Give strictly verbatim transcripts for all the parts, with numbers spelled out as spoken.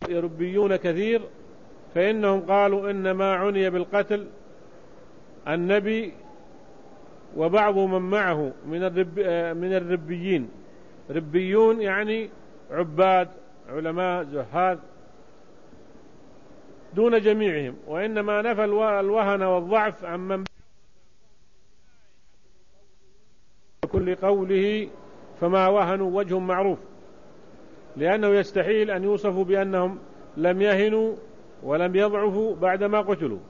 ربيون كثير، فإنهم قالوا إنما عني بالقتل النبي وبعض من معه من الرب من الربيين. ربيون يعني عباد، علماء، زهاد، دون جميعهم، وإنما نفى الوهن والضعف عمن كل قوله فما وهنوا وجه معروف، لأنه يستحيل أن يوصفوا بأنهم لم يهنوا ولم يضعفوا بعدما قتلوا.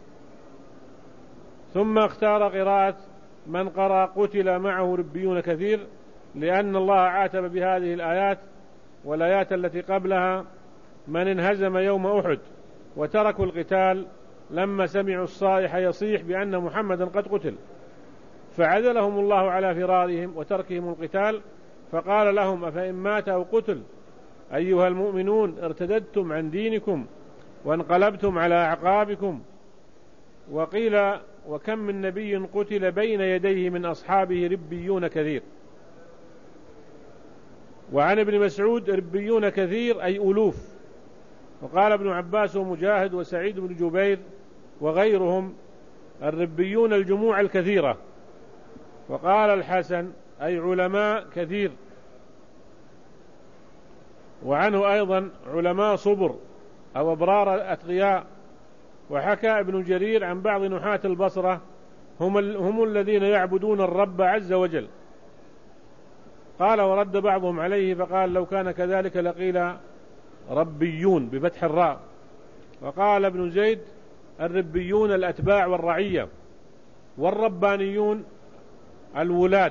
ثم اختار قراءة من قرأ قتل معه ربيون كثير، لأن الله عاتب بهذه الآيات والآيات التي قبلها من انهزم يوم أحد وتركوا القتال لما سمعوا الصائح يصيح بأن محمدا قد قتل، فعزلهم الله على فرارهم وتركهم القتال، فقال لهم أفإن مات أو قتل أيها المؤمنون ارتددتم عن دينكم وانقلبتم على أعقابكم. وقيل وكم من نبي قتل بين يديه من أصحابه ربيون كثير. وعن ابن مسعود ربيون كثير أي ألوف. وقال ابن عباس ومجاهد وسعيد بن جبير وغيرهم الربيون الجموع الكثيرة. وقال الحسن أي علماء كثير. وعنه أيضا علماء صبر أو أبرار أتقياء. وحكى ابن جرير عن بعض نحاة البصرة هم, هم الذين يعبدون الرب عز وجل. قال ورد بعضهم عليه فقال لو كان كذلك لقيل ربيون بفتح الراء. وقال ابن زيد الربيون الأتباع والرعية، والربانيون الولاة،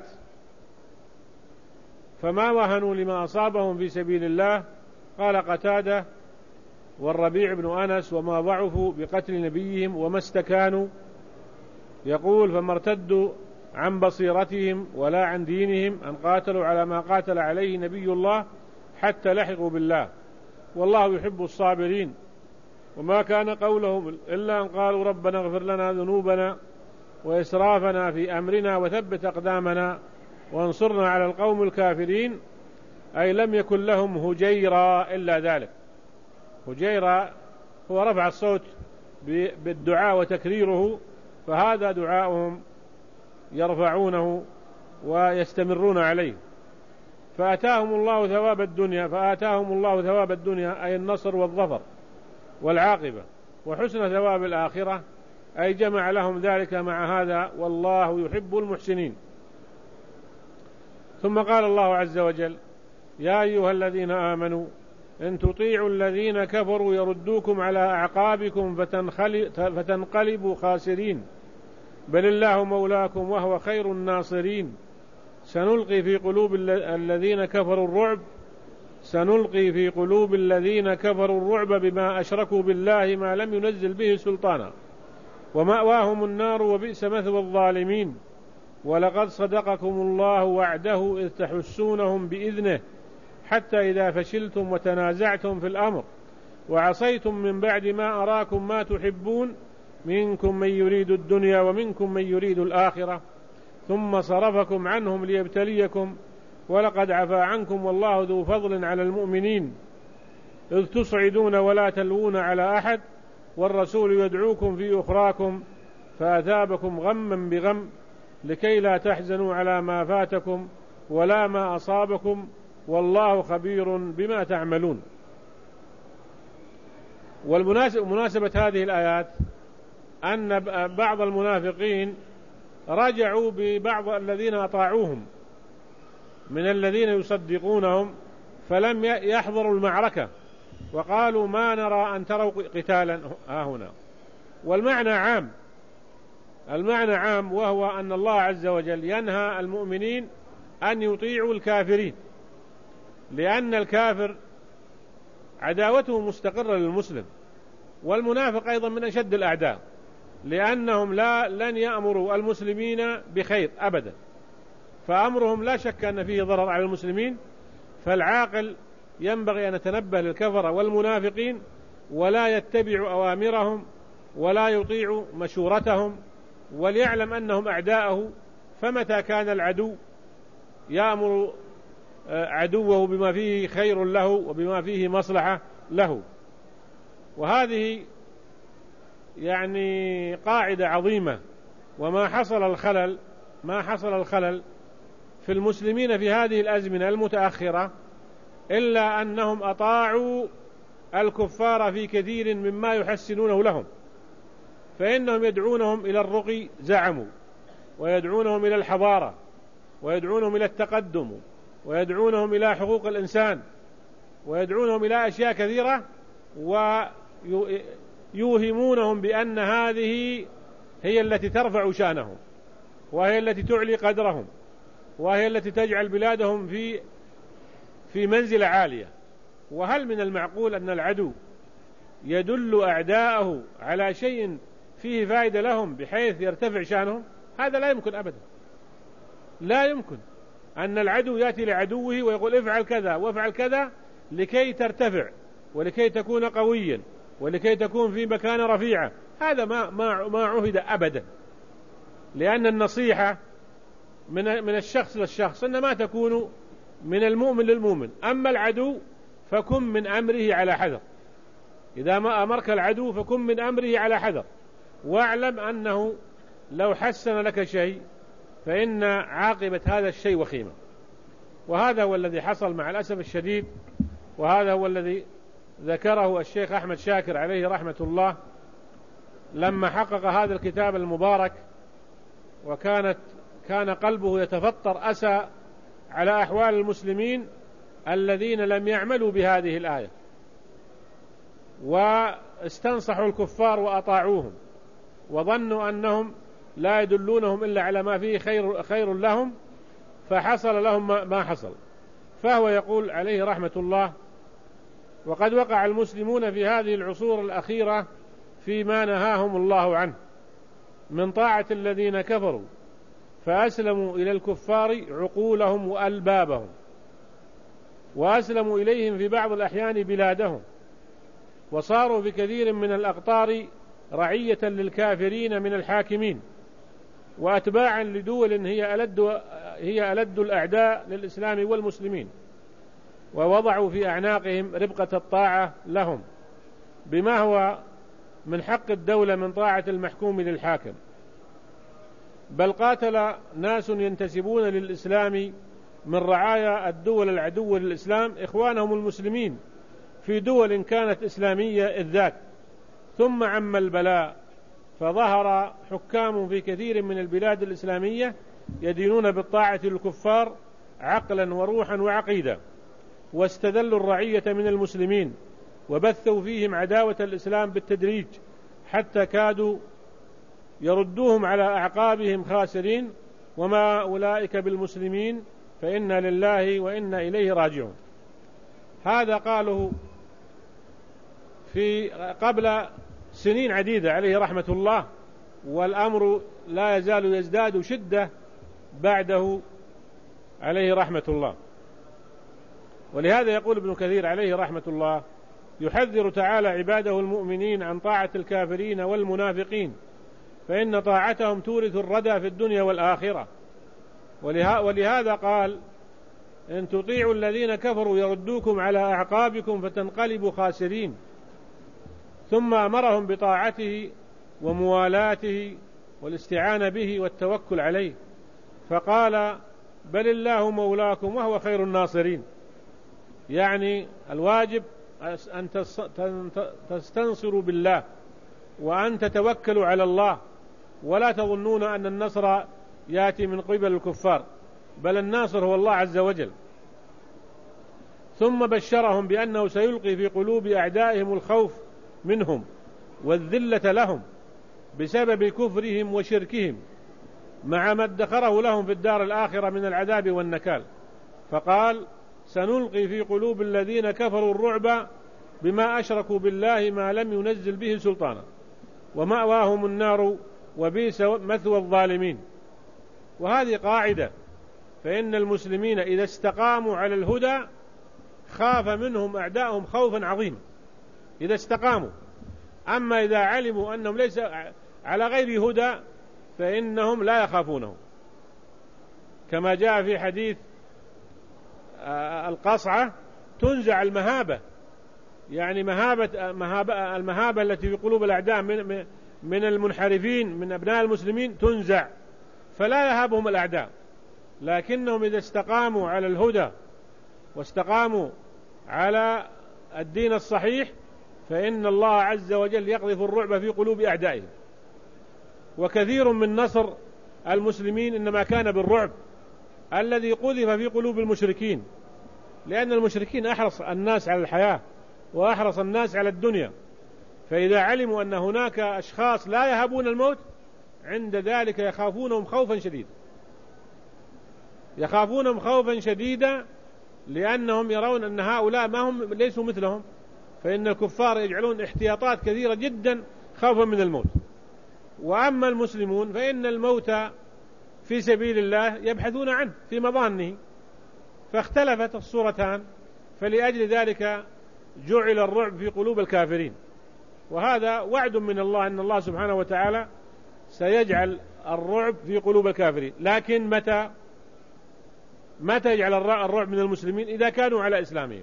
فما وهنوا لما أصابهم في سبيل الله. قال قتادة والربيع بن أنس وما ضعفوا بقتل نبيهم وما استكانوا. يقول فما ارتدوا عن بصيرتهم ولا عن دينهم أن قاتلوا على ما قاتل عليه نبي الله حتى لحقوا بالله، والله يحب الصابرين. وما كان قولهم إلا أن قالوا ربنا اغفر لنا ذنوبنا وإسرافنا في أمرنا وثبت أقدامنا وانصرنا على القوم الكافرين، أي لم يكن لهم هجيرا إلا ذلك. هجيرا هو رفع الصوت بالدعاء وتكريره، فهذا دعاؤهم يرفعونه ويستمرون عليه. فآتاهم الله ثواب الدنيا فآتاهم الله ثواب الدنيا أي النصر والظفر والعاقبة، وحسن ثواب الآخرة أي جمع لهم ذلك مع هذا، والله يحب المحسنين. ثم قال الله عز وجل يا أيها الذين آمنوا إن تطيعوا الذين كفروا يردوكم على أعقابكم فتنقلبوا خاسرين، بل الله مولاكم وهو خير الناصرين. سنلقي في قلوب الذين كفروا الرعب سنلقي في قلوب الذين كفروا الرعب بما أشركوا بالله ما لم ينزل به سلطانا، ومأواهم النار وبئس مثوى الظالمين. ولقد صدقكم الله وعده إذ تحسونهم بإذنه حتى إذا فشلتم وتنازعتم في الأمر وعصيتم من بعد ما أراكم ما تحبون منكم من يريد الدنيا ومنكم من يريد الآخرة ثم صرفكم عنهم ليبتليكم ولقد عفا عنكم والله ذو فضل على المؤمنين إذ تصعدون ولا تلوون على أحد والرسول يدعوكم في أخراكم فأثابكم غما بغم لكي لا تحزنوا على ما فاتكم ولا ما أصابكم والله خبير بما تعملون. والمناسبة هذه الآيات أن بعض المنافقين رجعوا ببعض الذين أطاعوهم من الذين يصدقونهم فلم يحضروا المعركة وقالوا ما نرى أن تروا قتالا ها هنا. والمعنى عام المعنى عام وهو أن الله عز وجل ينهى المؤمنين أن يطيعوا الكافرين، لأن الكافر عداوته مستقرة للمسلم، والمنافق أيضا من أشد الأعداء، لأنهم لا لن يأمروا المسلمين بخير أبدا، فأمرهم لا شك أن فيه ضرر على المسلمين. فالعاقل ينبغي أن يتنبه للكفرة والمنافقين ولا يتبع أوامرهم ولا يطيع مشورتهم، وليعلم أنهم أعداءه. فمتى كان العدو يأمر عدوه بما فيه خير له وبما فيه مصلحة له، وهذه يعني قاعدة عظيمة. وما حصل الخلل ما حصل الخلل في المسلمين في هذه الأزمنة المتأخرة إلا أنهم أطاعوا الكفار في كثير مما يحسنونه لهم، فإنهم يدعونهم إلى الرقي زعموا، ويدعونهم إلى الحضارة، ويدعونهم إلى التقدم، ويدعونهم إلى حقوق الإنسان، ويدعونهم إلى أشياء كثيرة، ويوهمونهم بأن هذه هي التي ترفع شأنهم، وهي التي تعلي قدرهم، وهي التي تجعل بلادهم في في منزلة عالية. وهل من المعقول أن العدو يدل أعداءه على شيء فيه فائدة لهم بحيث يرتفع شأنهم؟ هذا لا يمكن أبدا. لا يمكن أن العدو يأتي لعدوه ويقول افعل كذا وافعل كذا لكي ترتفع ولكي تكون قويا ولكي تكون في مكان رفيعة. هذا ما ما ما عهد أبدا، لأن النصيحة من من الشخص للشخص إنما تكون من المؤمن للمؤمن. أما العدو فكن من أمره على حذر، إذا ما أمرك العدو فكن من أمره على حذر، واعلم أنه لو حسن لك شيء فإن عاقبة هذا الشيء وخيمة. وهذا هو الذي حصل مع الأسف الشديد، وهذا هو الذي ذكره الشيخ أحمد شاكر عليه رحمة الله لما حقق هذا الكتاب المبارك، وكانت كان قلبه يتفطر أسى على أحوال المسلمين الذين لم يعملوا بهذه الآية واستنصحوا الكفار وأطاعوهم، وظنوا أنهم لا يدلونهم إلا على ما فيه خير, خير لهم، فحصل لهم ما حصل. فهو يقول عليه رحمة الله: وقد وقع المسلمون في هذه العصور الأخيرة فيما نهاهم الله عنه من طاعة الذين كفروا، فأسلموا إلى الكفار عقولهم وألبابهم، وأسلموا إليهم في بعض الأحيان بلادهم، وصاروا في كثير من الأقطار رعية للكافرين من الحاكمين، وأتباعا لدول هي ألد, هي ألد الأعداء للإسلام والمسلمين، ووضعوا في أعناقهم ربقة الطاعة لهم بما هو من حق الدولة من طاعة المحكوم للحاكم. بل قاتل ناس ينتسبون للإسلام من رعايا الدول العدو للإسلام إخوانهم المسلمين في دول كانت إسلامية إذ ذاك، ثم عم البلاء فظهر حكام في كثير من البلاد الإسلامية يدينون بالطاعة للكفار عقلا وروحا وعقيدة، واستذلوا الرعية من المسلمين وبثوا فيهم عداوة الإسلام بالتدريج حتى كادوا يردوهم على أعقابهم خاسرين. وما أولئك بالمسلمين فإنا لله وإنا إليه راجعون. هذا قاله في قبل سنين عديدة عليه رحمة الله، والأمر لا يزال يزداد شدة بعده عليه رحمة الله. ولهذا يقول ابن كثير عليه رحمة الله: يحذر تعالى عباده المؤمنين عن طاعة الكافرين والمنافقين، فإن طاعتهم تورث الردى في الدنيا والآخرة. ولهذا قال: إن تطيعوا الذين كفروا يردوكم على أعقابكم فتنقلبوا خاسرين. ثم أمرهم بطاعته وموالاته والاستعانة به والتوكل عليه، فقال: بل الله مولاكم وهو خير الناصرين. يعني الواجب أن تستنصروا بالله وأن تتوكلوا على الله، ولا تظنون أن النصر يأتي من قبل الكفار، بل الناصر هو الله عز وجل. ثم بشرهم بأنه سيلقي في قلوب أعدائهم الخوف منهم والذلة لهم بسبب كفرهم وشركهم، مع ما ادخره لهم في الدار الآخرة من العذاب والنكال. فقال: سنلقي في قلوب الذين كفروا الرعب بما أشركوا بالله ما لم ينزل به سلطانا ومأواهم النار وبئس مثوى الظالمين. وهذه قاعدة، فإن المسلمين إذا استقاموا على الهدى خاف منهم أعداءهم خوفا عظيما إذا استقاموا. أما إذا علموا أنهم ليس على غير هدى فإنهم لا يخافونه، كما جاء في حديث القصعة: تنزع المهابة يعني مهابة مهابة المهابة التي في قلوب الأعداء من من المنحرفين من أبناء المسلمين تنزع، فلا يهابهم الأعداء، لكنهم إذا استقاموا على الهدى واستقاموا على الدين الصحيح فإن الله عز وجل يقذف الرعب في قلوب أعدائهم. وكثير من نصر المسلمين إنما كان بالرعب الذي قذف في قلوب المشركين، لأن المشركين أحرص الناس على الحياة وأحرص الناس على الدنيا، فإذا علموا أن هناك أشخاص لا يهابون الموت عند ذلك يخافونهم خوفا شديدا، يخافونهم خوفا شديدا لأنهم يرون أن هؤلاء ما هم ليسوا مثلهم، فإن الكفار يجعلون احتياطات كثيرة جدا خوفا من الموت. وأما المسلمون فإن الموت في سبيل الله يبحثون عنه في مظانه، فاختلفت الصورتان، فلأجل ذلك جعل الرعب في قلوب الكافرين. وهذا وعد من الله أن الله سبحانه وتعالى سيجعل الرعب في قلوب الكافرين، لكن متى متى يجعل الرعب من المسلمين؟ إذا كانوا على إسلامهم.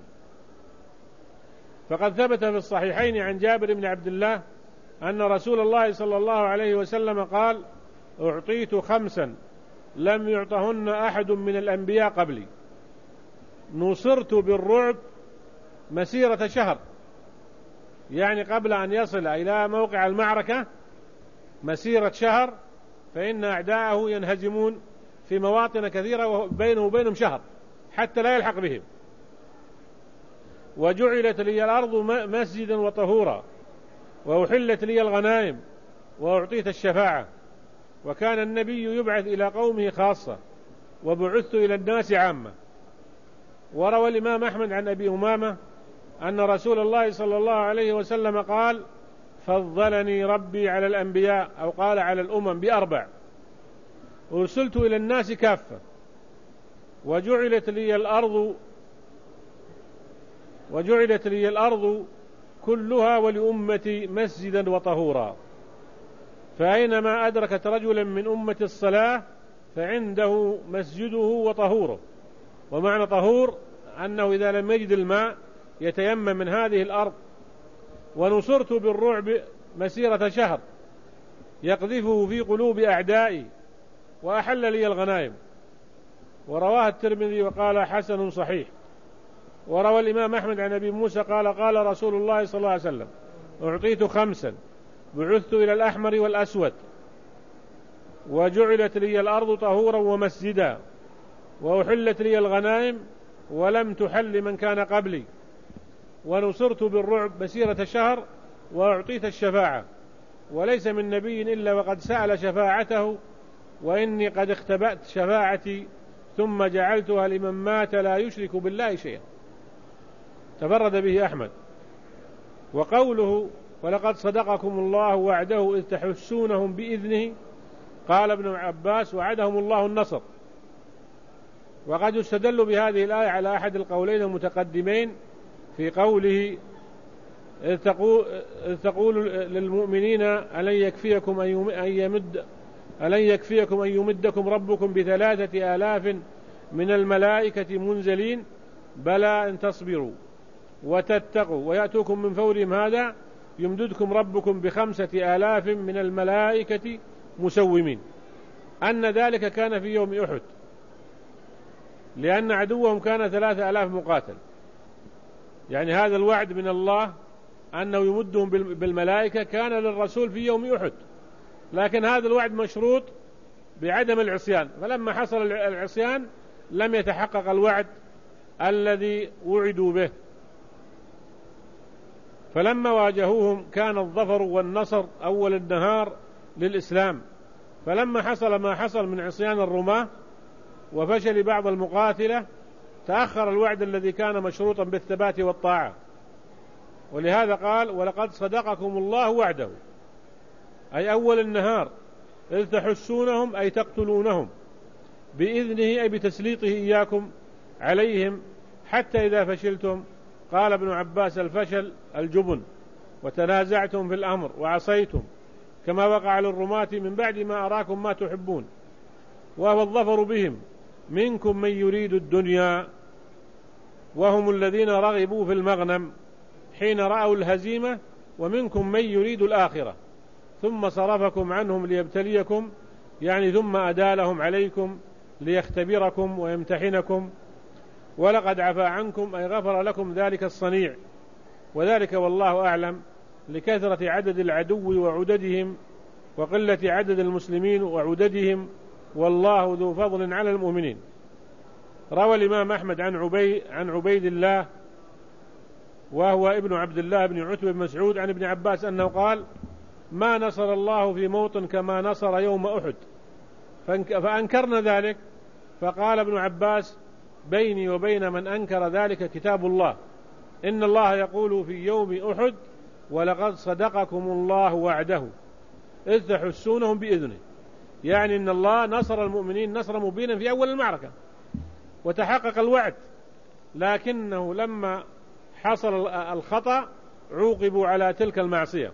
فقد ثبت في الصحيحين عن جابر بن عبد الله أن رسول الله صلى الله عليه وسلم قال: أعطيت خمسا لم يعطهن أحد من الأنبياء قبلي، نصرت بالرعب مسيرة شهر، يعني قبل أن يصل إلى موقع المعركة مسيرة شهر، فإن أعداءه ينهزمون في مواطن كثيرة وبينه وبينهم شهر حتى لا يلحق بهم. وجعلت لي الأرض مسجدا وطهورا، وأحلت لي الغنائم، وأعطيت الشفاعة. وكان النبي يبعث إلى قومه خاصة، وبعثت إلى الناس عامة. وروى الإمام أحمد عن أبي أمامة أن رسول الله صلى الله عليه وسلم قال: فضلني ربي على الأنبياء، أو قال على الأمم، بأربع: أرسلت إلى الناس كافة، وجعلت لي الأرض وجعلت لي الأرض كلها ولأمتي مسجدا وطهورا، فأينما أدركت رجلا من أمة الصلاة فعنده مسجده وطهوره. ومعنى طهور أنه إذا لم يجد الماء يتيمم من هذه الأرض. ونصرت بالرعب مسيرة شهر يقذفه في قلوب أعدائي، وأحل لي الغنائم. ورواه الترمذي وقال حسن صحيح. وروى الإمام أحمد عن أبي موسى قال: قال رسول الله صلى الله عليه وسلم: أعطيت خمسا، بعثت إلى الأحمر والأسود، وجعلت لي الأرض طهورا ومسجدا، وأحلت لي الغنائم ولم تحل من كان قبلي، ونصرت بالرعب مسيرة شهر، وأعطيت الشفاعة، وليس من نبي إلا وقد سأل شفاعته، وإني قد اختبأت شفاعتي ثم جعلتها لمن مات لا يشرك بالله شيئا. تفرد به أحمد. وقوله: ولقد صدقكم الله وعده إذ تحسونهم بإذنه، قال ابن عباس: وعدهم الله النصر. وقد يستدل بهذه الآية على أحد القولين المتقدمين في قوله: إذ تقول, إذ تقول للمؤمنين ألن يكفيكم أن يمد ألن يكفيكم أن يمدكم ربكم بثلاثة آلاف من الملائكة منزلين، بلى إن تصبروا وتتقوا ويأتوكم من فورهم هذا يمددكم ربكم بخمسة آلاف من الملائكة مسومين. أن ذلك كان في يوم أحد، لأن عدوهم كان ثلاثة آلاف مقاتل. يعني هذا الوعد من الله أنه يمدهم بالملائكة كان للرسول في يوم أحد، لكن هذا الوعد مشروط بعدم العصيان، فلما حصل العصيان لم يتحقق الوعد الذي وعدوا به. فلما واجهوهم كان الظفر والنصر أول النهار للإسلام، فلما حصل ما حصل من عصيان الرماة وفشل بعض المقاتلة تأخر الوعد الذي كان مشروطا بالثبات والطاعة. ولهذا قال: ولقد صدقكم الله وعده، أي أول النهار، إذ تحسونهم أي تقتلونهم، بإذنه أي بتسليطه إياكم عليهم، حتى إذا فشلتم، قال ابن عباس: الفشل الجبن، وتنازعتم في الأمر وعصيتم، كما وقع للرماة من بعد ما أراكم ما تحبون، وهو الظفر بهم، منكم من يريد الدنيا وهم الذين رغبوا في المغنم، حين رأوا الهزيمة ومنكم من يريد الآخرة ثم صرفكم عنهم ليبتليكم، يعني ثم أدالهم عليكم ليختبركم ويمتحنكم، ولقد عفا عنكم أي غفر لكم ذلك الصنيع، وذلك والله أعلم لكثرة عدد العدو وعددهم وقلة عدد المسلمين وعددهم، والله ذو فضل على المؤمنين. روى الإمام أحمد عن عبيد, عن عبيد الله وهو ابن عبد الله بن عتبة بن مسعود عن ابن عباس أنه قال: ما نصر الله في موطن كما نصر يوم أحد، فأنكرنا ذلك، فقال ابن عباس: بيني وبين من أنكر ذلك كتاب الله، إن الله يقول في يوم أحد: ولقد صدقكم الله وعده إذ تحسونهم بإذنه، يعني إن الله نصر المؤمنين نصر مبينا في أول المعركة وتحقق الوعد، لكنه لما حصل الخطأ عوقبوا على تلك المعصية.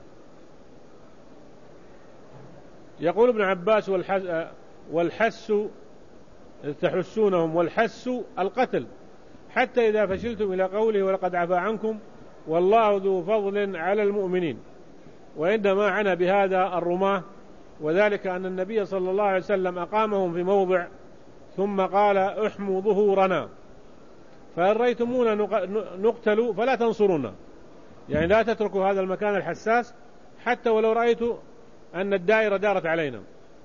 يقول ابن عباس: والحس إذ تحسونهم، والحس القتل، حتى إذا فشلتم، إلى قوله: ولقد عفا عنكم والله ذو فضل على المؤمنين. وإنما عنا بهذا الرماة، وذلك أن النبي صلى الله عليه وسلم أقامهم في موضع ثم قال: احموا ظهورنا، فإن رأيتمونا نقتل فلا تنصرونا، يعني لا تتركوا هذا المكان الحساس حتى ولو رأيتوا أن الدائرة دارت علينا،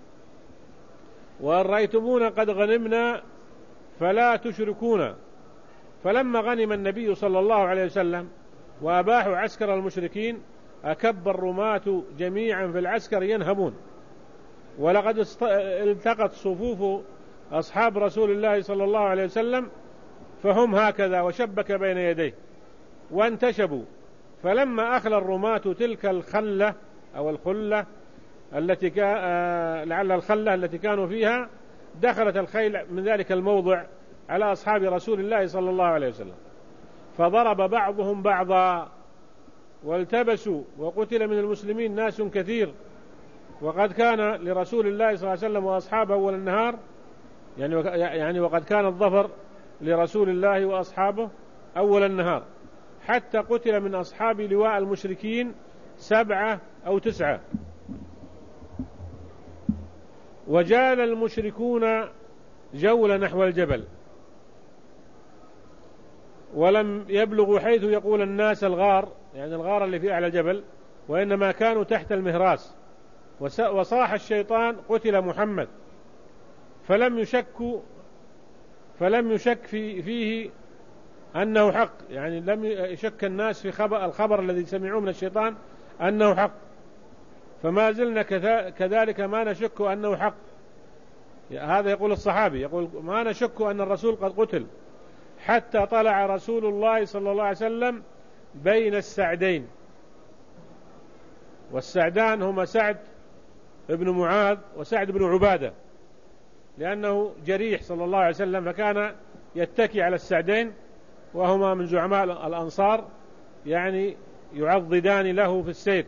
وإن رأيتمونا قد غنمنا فلا تشركونا. فلما غنم النبي صلى الله عليه وسلم وأباحوا عسكر المشركين أكب الرماة جميعا في العسكر ينهبون، ولقد التقت صفوف أصحاب رسول الله صلى الله عليه وسلم فهم هكذا، وشبك بين يديه وانتشبوا. فلما أخلى الرماة تلك الخلة أو الخلة التي كا... لعل الخلة التي كانوا فيها، دخلت الخيل من ذلك الموضع على أصحاب رسول الله صلى الله عليه وسلم، فضرب بعضهم بعضا والتبسوا، وقتل من المسلمين ناس كثير. وقد كان لرسول الله صلى الله عليه وسلم وأصحابه أول النهار، يعني يعني وقد كان الظفر لرسول الله وأصحابه أول النهار، حتى قتل من أصحاب لواء المشركين سبعة أو تسعة. وجال المشركون جول نحو الجبل، ولم يبلغوا حيث يقول الناس الغار، يعني الغار اللي في أعلى الجبل، وإنما كانوا تحت المهراس. وصاح الشيطان: قتل محمد. فلم يشك فلم يشك في فيه أنه حق، يعني لم يشك الناس في خبر الخبر الذي سمعوه من الشيطان أنه حق، فما زلنا كذلك ما نشك أنه حق. هذا يقول الصحابي، يقول: ما نشك أن الرسول قد قتل، حتى طلع رسول الله صلى الله عليه وسلم بين السعدين. والسعدان هما سعد بن معاذ وسعد بن عبادة، لأنه جريح صلى الله عليه وسلم، فكان يتكي على السعدين، وهما من زعماء الأنصار، يعني يعضدان له في السير.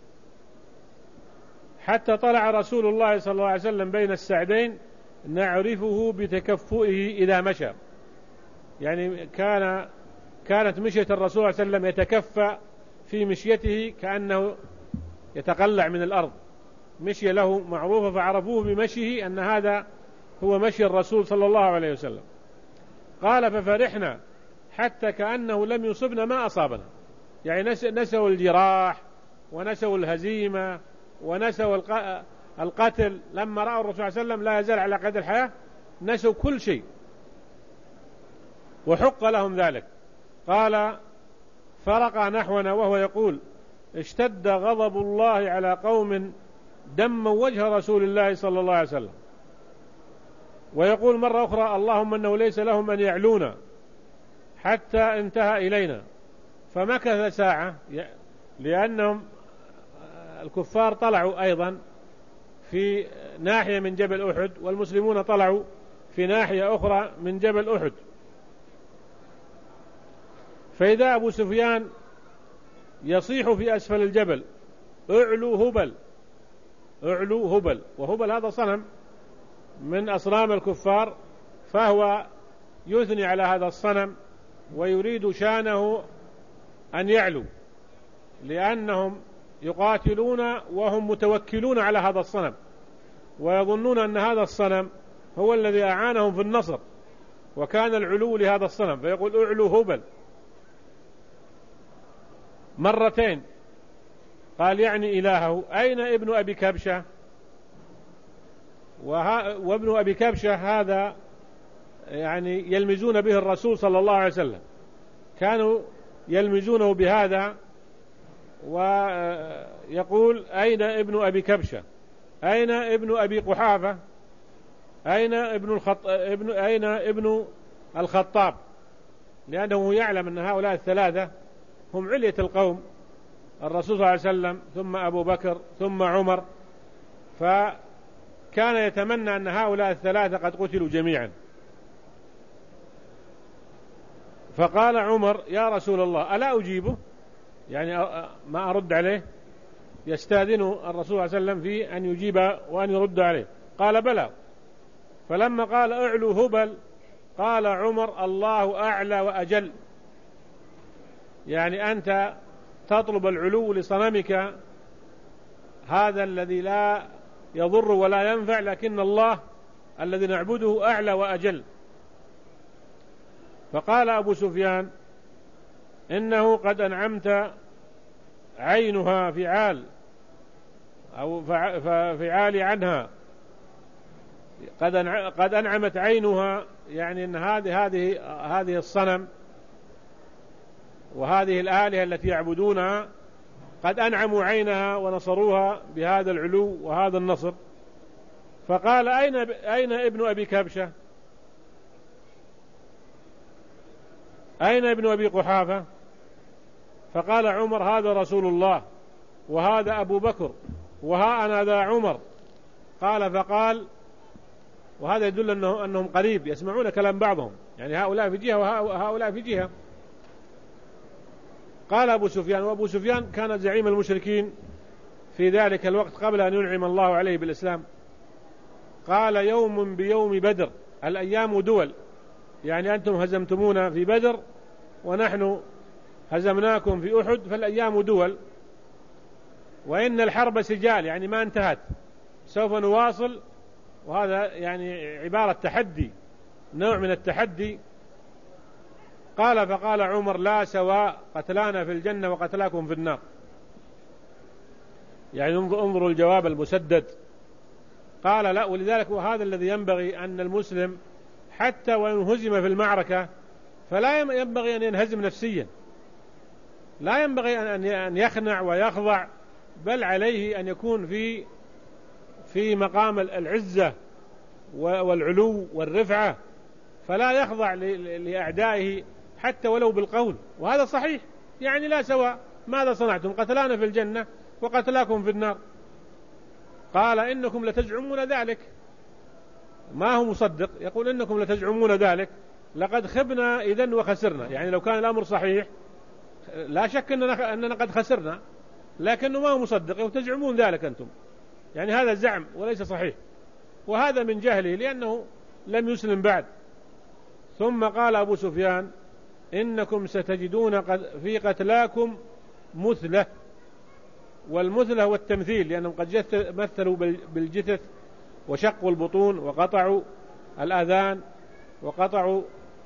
حتى طلع رسول الله صلى الله عليه وسلم بين السعدين نعرفه بتكفؤه إذا مشى، يعني كان كانت مشية الرسول صلى الله عليه وسلم يتكفأ في مشيته كأنه يتقلع من الأرض، مشي له معروفة، فعرفوه بمشيه أن هذا هو مشي الرسول صلى الله عليه وسلم. قال: ففرحنا حتى كأنه لم يصبنا ما أصابنا، يعني نسوا الجراح ونسوا الهزيمة ونسوا القتل. لما رأوا الرسول صلى الله عليه وسلم لا يزال على قيد الحياة نسوا كل شيء، وحق لهم ذلك. قال: فرق نحونا وهو يقول: اشتد غضب الله على قوم دموا وجه رسول الله صلى الله عليه وسلم. ويقول مرة أخرى: اللهم أنه ليس لهم أن يعلونا، حتى انتهى إلينا. فمكث ساعة، لأنهم الكفار طلعوا أيضا في ناحية من جبل أحد، والمسلمون طلعوا في ناحية أخرى من جبل أحد. فإذا أبو سفيان يصيح في أسفل الجبل: اعلو هبل، اعلو هبل. وهبل هذا صنم من أصنام الكفار، فهو يثني على هذا الصنم ويريد شانه أن يعلوا، لأنهم يقاتلون وهم متوكلون على هذا الصنم، ويظنون أن هذا الصنم هو الذي أعانهم في النصر، وكان العلو لهذا الصنم، فيقول اعلو هبل مرتين. قال يعني إلهه. أين ابن أبي كبشة؟ وابن أبي كبشة هذا يعني يلمزون به الرسول صلى الله عليه وسلم، كانوا يلمزونه بهذا، ويقول أين ابن أبي كبشة؟ أين ابن أبي قحافة؟ أين ابن الخط... ابن... أين ابن الخطاب؟ لأنه يعلم أن هؤلاء الثلاثة هم علية القوم، الرسول صلى الله عليه وسلم ثم أبو بكر ثم عمر، فكان يتمنى أن هؤلاء الثلاثة قد قتلوا جميعا. فقال عمر يا رسول الله ألا أجيبه؟ يعني ما أرد عليه؟ يستاذن الرسول صلى الله عليه وسلم في أن يجيب وأن يرد عليه. قال بلى. فلما قال اعلو هبل قال عمر الله أعلى وأجل، يعني أنت تطلب العلو لصنمك هذا الذي لا يضر ولا ينفع، لكن الله الذي نعبده أعلى وأجل. فقال أبو سفيان إنه قد أنعمت عينها فعال أو فعال عنها، قد أنعمت عينها، يعني أن هذه هذه هذه الصنم وهذه الآلهة التي يعبدونها قد أنعموا عينها ونصروها بهذا العلو وهذا النصر. فقال أين أين ابن أبي كبشة؟ أين ابن أبي قحافة؟ فقال عمر هذا رسول الله وهذا أبو بكر وها أنا ذا عمر. قال فقال، وهذا يدل أنه أنهم قريب يسمعون كلام بعضهم، يعني هؤلاء في جهة وهؤلاء في جهة. قال أبو سفيان، وأبو سفيان كان زعيم المشركين في ذلك الوقت قبل أن ينعم الله عليه بالإسلام. قال يوم بيوم بدر، الأيام دول، يعني أنتم هزمتمونا في بدر ونحن هزمناكم في أحد، فالأيام دول، وإن الحرب سجال، يعني ما انتهت، سوف نواصل. وهذا يعني عبارة تحدي، نوع من التحدي. قال فقال عمر لا سواء، قتلانا في الجنة وقتلاكم في النار. يعني انظروا الجواب المسدد. قال لا، ولذلك وهذا الذي ينبغي أن المسلم حتى وإن هزم في المعركة فلا ينبغي أن ينهزم نفسيا، لا ينبغي أن يخنع ويخضع، بل عليه أن يكون في في مقام العزة والعلو والرفعة، فلا يخضع لأعدائه حتى ولو بالقول. وهذا صحيح، يعني لا سواء، ماذا صنعتم؟ قتلانا في الجنة وقتلاكم في النار. قال إنكم لتزعمون ذلك، ما هو مصدق، يقول إنكم لتزعمون ذلك، لقد خبنا إذن وخسرنا. يعني لو كان الأمر صحيح لا شك أننا, أننا قد خسرنا، لكنه ما هو مصدق، وتزعمون ذلك أنتم، يعني هذا زعم وليس صحيح، وهذا من جهله لأنه لم يسلم بعد. ثم قال أبو سفيان إنكم ستجدون في قتلاكم مثلة، والمثلة هو التمثيل، لأنهم قد مثلوا بالجثث وشقوا البطون وقطعوا الآذان وقطعوا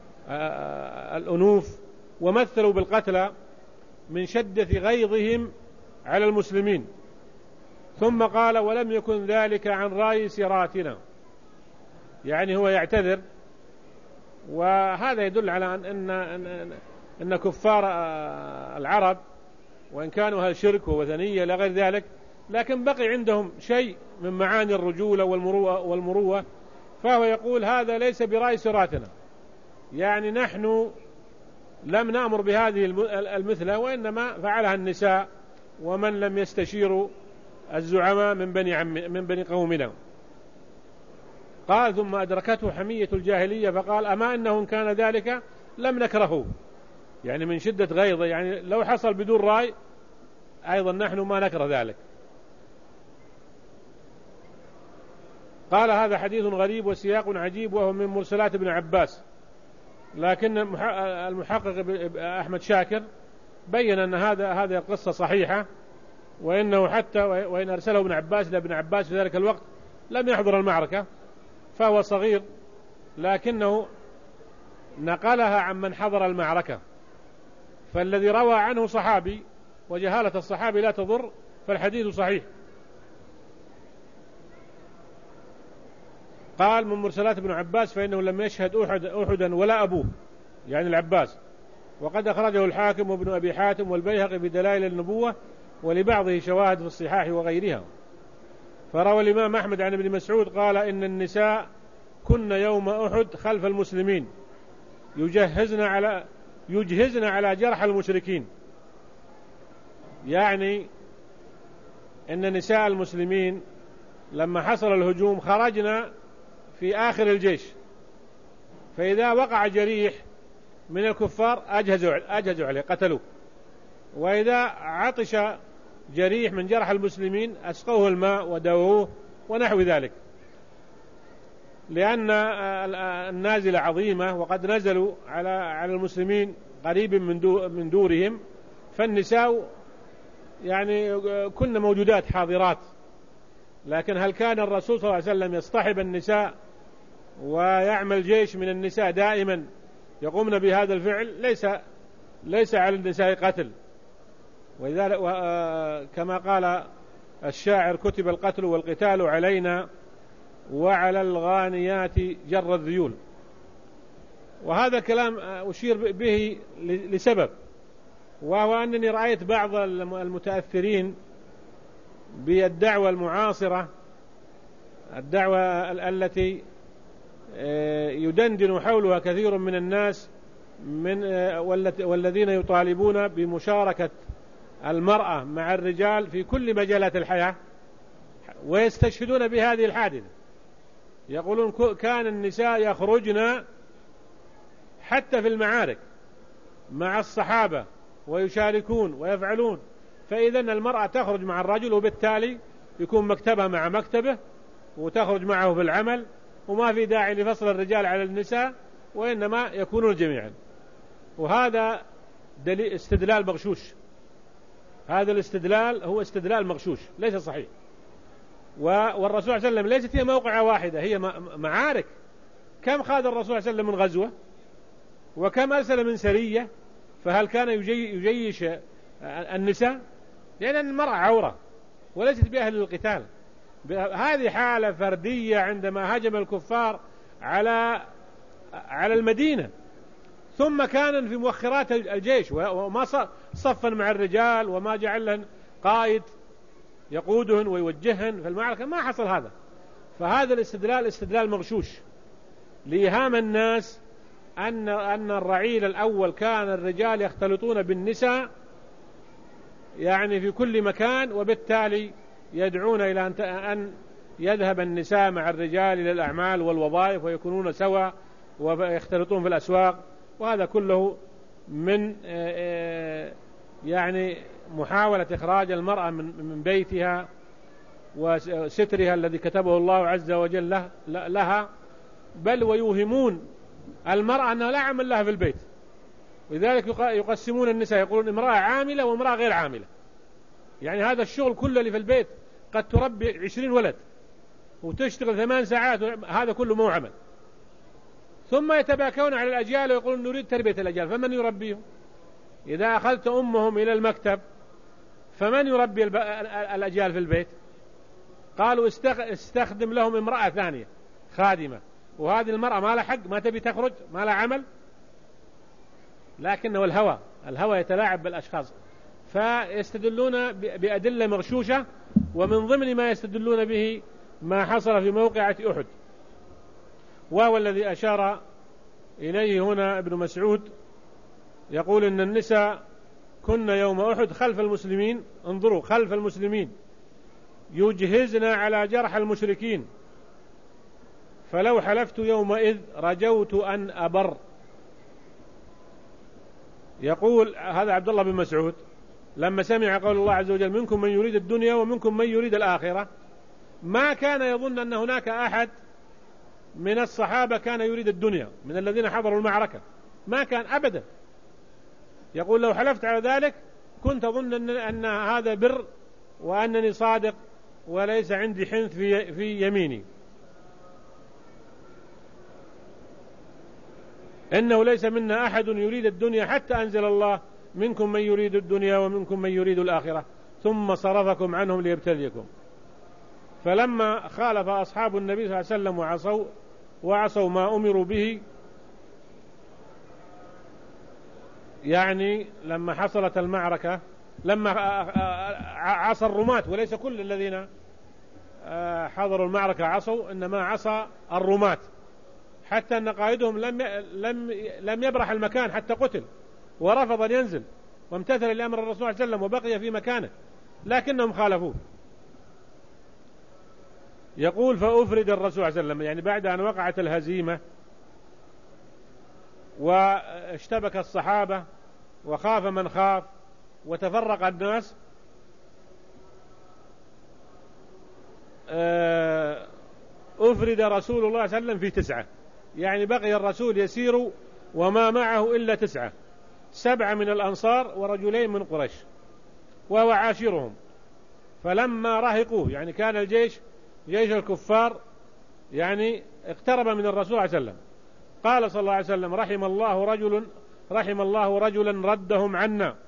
الأنوف، ومثلوا بالقتلى من شدة غيظهم على المسلمين. ثم قال ولم يكن ذلك عن رأي سراتنا، يعني هو يعتذر. وهذا يدل على أن, أن, أن كفار العرب وإن كانوا أهل شرك ووثنية لا غير ذلك، لكن بقي عندهم شيء من معاني الرجولة والمروءة, والمروءة. فهو يقول هذا ليس برأي سراتنا، يعني نحن لم نأمر بهذه المثلة، وإنما فعلها النساء ومن لم يستشيروا الزعماء من بني, عم من بني قومنا. قال ثم أدركته حمية الجاهلية فقال أما إنه كان ذلك لم نكرهه، يعني من شدة غيظه، يعني لو حصل بدون رأي أيضا نحن ما نكره ذلك. قال هذا حديث غريب وسياق عجيب، وهو من مرسلات ابن عباس، لكن المحقق أحمد شاكر بين أن هذا هذه القصة صحيحة، وإنه حتى وإن أرسله ابن عباس لابن عباس في ذلك الوقت لم يحضر المعركة، فهو صغير، لكنه نقلها عن من حضر المعركة، فالذي روى عنه صحابي، وجهالة الصحابي لا تضر، فالحديث صحيح. قال من مرسلات ابن عباس فإنه لم يشهد أحد أحدا ولا أبوه، يعني العباس، وقد أخرجه الحاكم وابن أبي حاتم والبيهقي بدلائل النبوة، ولبعضه شواهد في الصحاح وغيرها. فروى الإمام أحمد عن ابن مسعود قال إن النساء كن يوم أحد خلف المسلمين يجهزن على يجهزن على جرح المشركين، يعني إن نساء المسلمين لما حصل الهجوم خرجنا في آخر الجيش، فإذا وقع جريح من الكفار أجهزوا أجهزوا عليه قتلوه، وإذا عطش جريح من جرح المسلمين أسقوه الماء ودووه ونحو ذلك، لأن النازلة عظيمة وقد نزلوا على على المسلمين قريب من من دورهم، فالنساء يعني كن موجودات حاضرات. لكن هل كان الرسول صلى الله عليه وسلم يصطحب النساء ويعمل جيش من النساء دائما يقومن بهذا الفعل؟ ليس ليس على النساء قتل، ولذلك كما قال الشاعر كتب القتل والقتال علينا وعلى الغانيات جر الذيول. وهذا كلام أشير به لسبب، وهو أنني رأيت بعض المتأثرين بالدعوة المعاصرة، الدعوة التي يدندن حولها كثير من الناس من والذين يطالبون بمشاركة المرأة مع الرجال في كل مجالات الحياة، ويستشهدون بهذه الحادثة، يقولون كان النساء يخرجن حتى في المعارك مع الصحابة ويشاركون ويفعلون، فإذا المرأة تخرج مع الرجل، وبالتالي يكون مكتبها مع مكتبه وتخرج معه في العمل، وما في داعي لفصل الرجال على النساء، وإنما يكونون جميعا. وهذا دليل استدلال مغشوش، هذا الاستدلال هو استدلال مغشوش ليس صحيح. والرسول صلى الله عليه وسلم ليست هي موقعة واحدة، هي معارك. كم خاض الرسول صلى الله عليه وسلم من غزوة، وكم أرسل من سرية، فهل كان يجيش النساء؟ لأن المرأة عورة وليست بأهل للقتال. هذه حالة فردية عندما هجم الكفار على على المدينة، ثم كان في مؤخرات الجيش وما صفا مع الرجال وما جعل لهن قائد يقودهن ويوجههن في المعركة، ما حصل هذا. فهذا الاستدلال استدلال مغشوش لإيهام الناس أن أن الرعيل الأول كان الرجال يختلطون بالنساء يعني في كل مكان، وبالتالي يدعون إلى أن يذهب النساء مع الرجال إلى الأعمال والوظائف ويكونون سوا ويختلطون في الأسواق. وهذا كله من يعني محاولة إخراج المرأة من بيتها وسترها الذي كتبه الله عز وجل لها، بل ويوهمون المرأة أنها لا عمل لها في البيت، ولذلك يقسمون النساء، يقولون امرأة عاملة وامرأة غير عاملة، يعني هذا الشغل كله اللي في البيت قد تربي عشرين ولد وتشتغل ثمان ساعات، هذا كله مو عمل. ثم يتباكون على الأجيال ويقولون نريد تربية الأجيال، فمن يربيهم؟ إذا أخذت أمهم إلى المكتب فمن يربي الأجيال في البيت؟ قالوا استخدم لهم امرأة ثانية خادمة، وهذه المرأة ما لها حق، ما تبي تخرج، ما لها عمل، لكنه الهوى الهوى يتلاعب بالأشخاص. فيستدلون بأدلة مغشوشة، ومن ضمن ما يستدلون به ما حصل في موقعة أحد، وهو الذي أشار إليه هنا ابن مسعود، يقول إن النساء كن يوم أحد خلف المسلمين، انظروا خلف المسلمين، يجهزن على جرح المشركين، فلو حلفت يومئذ رجوت أن أبر. يقول هذا عبد الله بن مسعود لما سمع قول الله عز وجل منكم من يريد الدنيا ومنكم من يريد الآخرة، ما كان يظن أن هناك أحد من الصحابة كان يريد الدنيا من الذين حضروا المعركة، ما كان أبدا. يقول لو حلفت على ذلك كنت أظن أن, أن هذا بر وأنني صادق وليس عندي حنث في, في يميني. إنه ليس منا أحد يريد الدنيا حتى أنزل الله منكم من يريد الدنيا ومنكم من يريد الآخرة ثم صرفكم عنهم ليبتليكم. فلما خالف أصحاب النبي صلى الله عليه وسلم وعصوا وعصوا ما أمروا به، يعني لما حصلت المعركة، لما عصى الرماة، وليس كل الذين حضروا المعركة عصوا، إنما عصى الرماة، حتى أن قائدهم لم لم لم يبرح المكان حتى قتل ورفض أن ينزل وامتثل لأمر الرسول صلى الله عليه وسلم وبقي في مكانه، لكنهم خالفوه. يقول فأفرد الرسول صلى الله عليه وسلم، يعني بعد أن وقعت الهزيمة واشتبك الصحابة وخاف من خاف وتفرق الناس، أفرد رسول الله صلى الله عليه وسلم في تسعة، يعني بقي الرسول يسير وما معه إلا تسعة، سبعة من الأنصار ورجلين من قريش وهو عاشرهم. فلما رهقوه، يعني كان الجيش جيش الكفار يعني اقترب من الرسول صلى الله عليه وسلم، قال صلى الله عليه وسلم رحم الله رجل رحم الله رجلا ردهم عنا